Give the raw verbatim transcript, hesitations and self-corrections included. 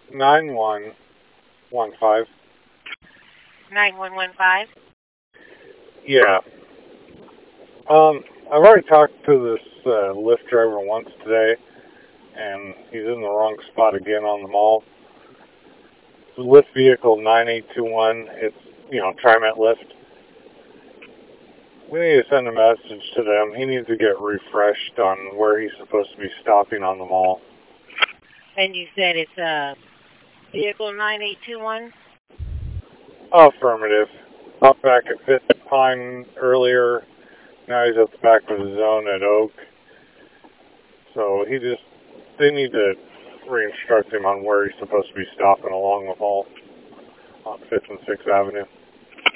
nine one one five. nine one one five? Yeah. Um, I've already talked to this uh, Lyft driver once today, and he's in the wrong spot again on the mall. Lyft vehicle nine eight two one. It's, you know, TriMet Lyft. We need to send a message to them. He needs to get refreshed on where he's supposed to be stopping on the mall. And you said it's uh, vehicle nine eight two one? Affirmative. Up back at Fifth Pine earlier. Now he's at the back of the zone at Oak. So he just, they need to re-instruct him on where he's supposed to be stopping along the mall on Fifth and Sixth Avenue.